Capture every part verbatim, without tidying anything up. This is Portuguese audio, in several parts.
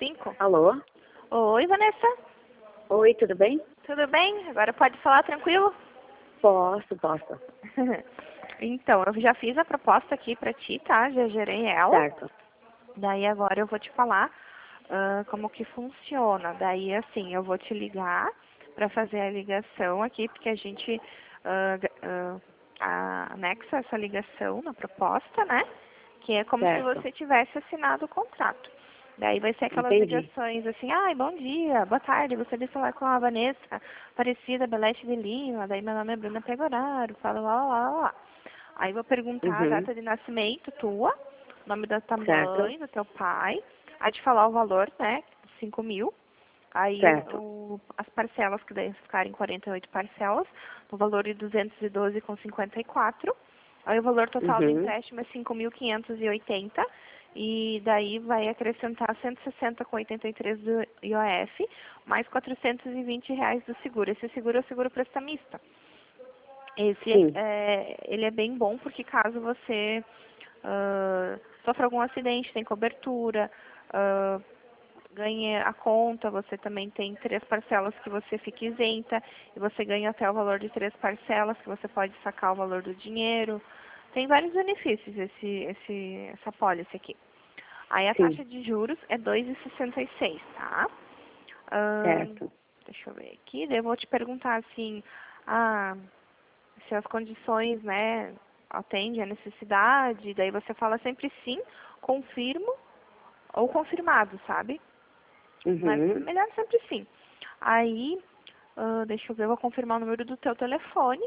cinco. Alô? Oi, Vanessa. Oi, tudo bem? Tudo bem? Agora pode falar tranquilo? Posso, posso. Então, eu já fiz a proposta aqui pra ti, tá? Já gerei ela. Certo. Daí agora eu vou te falar ah, como que funciona. Daí, assim, eu vou te ligar pra fazer a ligação aqui, porque a gente ah, ga- ah, a- anexa essa ligação na proposta, né? Que é como se Certo. você tivesse assinado o contrato. Daí vai ser aquelas Entendi. ligações assim, ai, bom dia, boa tarde, gostaria de falar com a Vanessa Aparecida Belete de Lima, daí meu nome é Bruna Pegoraro, fala lá, lá, lá, lá. Aí vou perguntar a Uhum. data de nascimento tua, nome da tua Certo. mãe, do teu pai, aí te falar o valor, né, cinco mil. Aí o, Certo. o- as parcelas, que daí ficarem quarenta e oito parcelas, no valor de duzentos e doze vírgula cinquenta e quatro. Aí o valor total do Uhum. empréstimo é cinco mil quinhentos e oitenta e daí vai acrescentar cento e sessenta vírgula oitenta e três do I O F, mais quatrocentos e vinte reais do seguro. Esse seguro é o seguro prestamista. Esse Sim. é, ele é bem bom porque caso você ah, sofra algum acidente, tem cobertura, ah, ganhe a conta, você também tem três parcelas que você fica isenta, e você ganha até o valor de três parcelas, que você pode sacar o valor do dinheiro. Tem vários benefícios esse, esse, essa pólice aqui. Aí a Sim. taxa de juros é dois vírgula sessenta e seis, tá? Ahn, Certo. deixa eu ver aqui, daí eu vou te perguntar assim, ah, se as condições, né, atendem à necessidade, daí você fala sempre sim, confirmo ou confirmado, sabe? Mas Uhum. melhor sempre sim. Aí, ah, deixa eu ver, eu vou confirmar o número do teu telefone.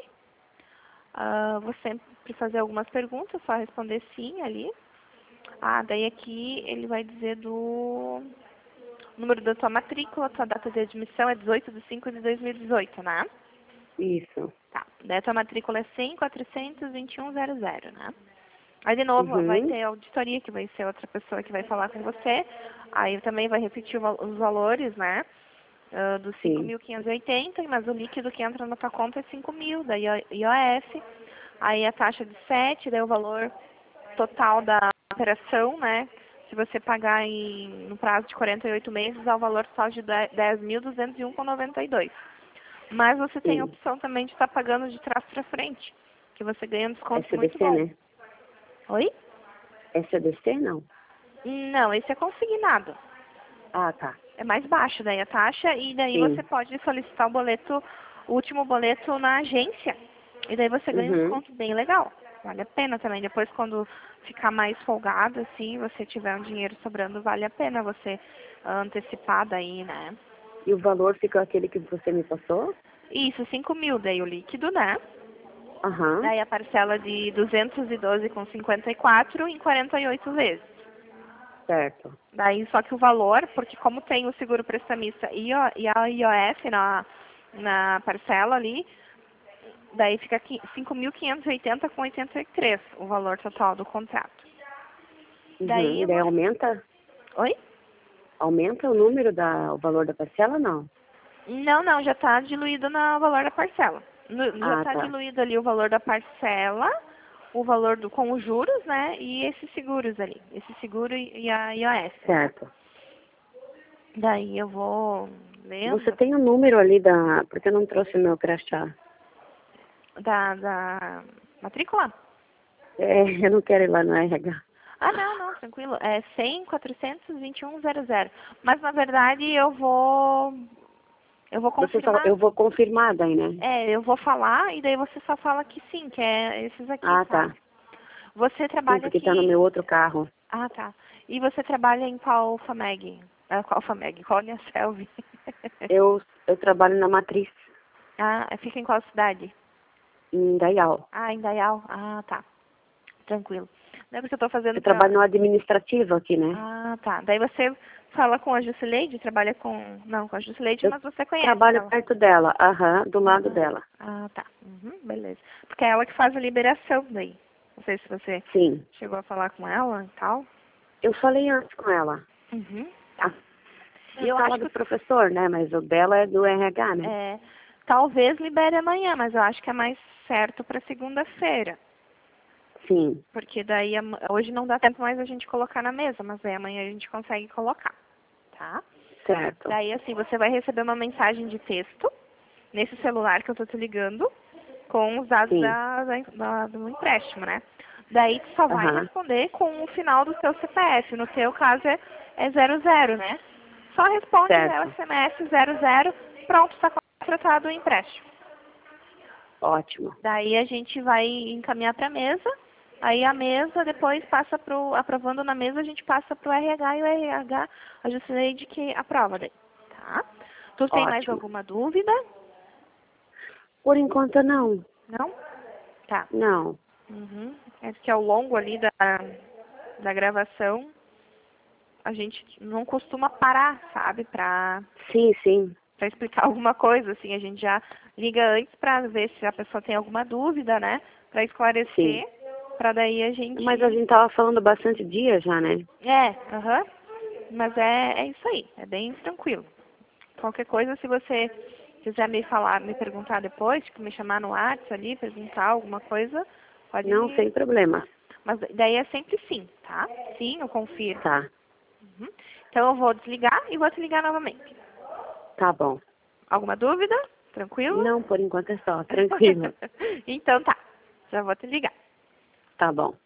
Ah, vou sempre fazer algumas perguntas, só responder sim ali. Ah, daí aqui ele vai dizer do número da tua matrícula, tua data de admissão é dezoito de cinco de dois mil e dezoito, né? Isso. Tá. Daí a tua matrícula é cem quatrocentos e vinte e um zero zero, né? Aí de novo, ó, vai Uhum. ter a auditoria, que vai ser outra pessoa que vai falar com você. Aí também vai repetir o val- os valores, né? ah, dos cinco Sim. mil quinhentos e oitenta, mas o líquido que entra na tua conta é cinco mil, da I O F. Aí a taxa de sete, daí o valor total da operação, né? Se você pagar em, no prazo de quarenta e oito meses, é o valor total de dez mil duzentos e um vírgula noventa e dois. Mas você tem a Sim. opção também de estar pagando de trás para frente, que você ganha um desconto muito S B C, bom. né? Oi? S B C, não. Não, esse é consignado. Ah, tá. É mais baixo daí a taxa e daí você Sim. pode solicitar o boleto, o último boleto na agência. E daí você ganha um Uhum. desconto bem legal. Vale a pena também. Depois quando ficar mais folgado, assim, você tiver um dinheiro sobrando, vale a pena você ah, antecipar daí, né? E o valor fica aquele que você me passou? Isso, cinco mil daí o líquido, né? Aham. Daí a parcela de duzentos e doze vírgula cinquenta e quatro em quarenta e oito vezes. Certo. Daí só que o valor, porque como tem o seguro prestamista e o- e a I O F na, na parcela ali, daí fica qui- cinco mil quinhentos e oitenta com oitenta e três o valor total do contrato. Daí Uhum. eu Daí vou... aumenta, Oi? aumenta o número da, o valor da parcela, não? Não, não, já está diluído no valor da parcela. No- já Ah, está tá. diluído ali o valor da parcela, o valor do, com os juros, né? E esses seguros ali. Esse seguro e e a I O F, né? Certo. Daí eu vou Você lendo tem o número ali da... Porque eu não trouxe o meu crachá. da, da matrícula. É, eu não quero ir lá no R H. Ah, não, não, tranquilo. É cem, quatrocentos e vinte e um zero zero. Mas, na verdade, eu vou... Eu vou Você só... confirmar. Eu vou confirmar daí, né? É, eu vou falar e daí você só fala que sim, que é esses aqui, Ah, tá. sabe? Você Sim, trabalha porque tá no aqui... meu outro carro. Ah, tá. E você trabalha em qual FAMEG? Ah, qual FAMEG? Qual Uniaselv? Eu, eu trabalho na matriz, Ah, fica em qual cidade? em Dayal. Ah, em Dayal. Ah, tá. Tranquilo. Não é porque eu tô fazendo Eu trabalho pra... no administrativo aqui, né? Ah, tá. Daí você fala com a Jusileide, trabalha com... Não, com a Jusileide, Eu mas você conhece trabalho ela. perto dela, aham, do lado Ah, dela. ah, tá. Uhum, beleza. Porque é ela que faz a liberação daí. Não sei se você Sim. chegou a falar com ela e tal. Eu falei antes com ela. Uhum, A tá. E eu fala acho do que professor, né? Mas o dela é do R H, né? é, talvez libere amanhã, mas eu acho que é mais certo para segunda-feira. Sim. Porque daí ama- hoje não dá tempo mais a gente colocar na mesa, mas aí amanhã a gente consegue colocar. tá? Certo. Daí, assim, você vai receber uma mensagem de texto nesse celular que eu tô te ligando com os dados da, da, da- do empréstimo, né? Daí, tu só vai Aham. responder com o final do seu C P F. No teu caso, é, é zero zero, né? Só responde o Certo. S M S zero zero, pronto, está contratado o empréstimo. Ótimo. Daí a gente vai encaminhar para a mesa, aí a mesa depois passa para o, aprovando na mesa, a gente passa para o R H e o R H ajusta de que aprova daí, tá? Tu tem mais Ótimo. alguma dúvida? Por enquanto, não. Não? Tá. Não. Uhum. É que ao longo ali da, da gravação, a gente não costuma parar, sabe, para Sim, sim. para explicar alguma coisa, assim, a gente já liga antes para ver se a pessoa tem alguma dúvida, né, para esclarecer, Sim. para daí a gente... Mas a gente tava falando bastante dias já, né? É, aham, mas é, é isso aí, é bem tranquilo. Qualquer coisa, se você quiser me falar, me perguntar depois, tipo, me chamar no WhatsApp ali, perguntar alguma coisa, pode Não, me... sem problema. Mas daí é sempre sim, tá? Sim, eu confirmo. Tá. Uhum. Então eu vou desligar e vou te ligar novamente. Tá bom. Alguma dúvida? Tranquilo? Não, por enquanto é só. Tranquilo. Então tá, já vou te ligar. Tá bom.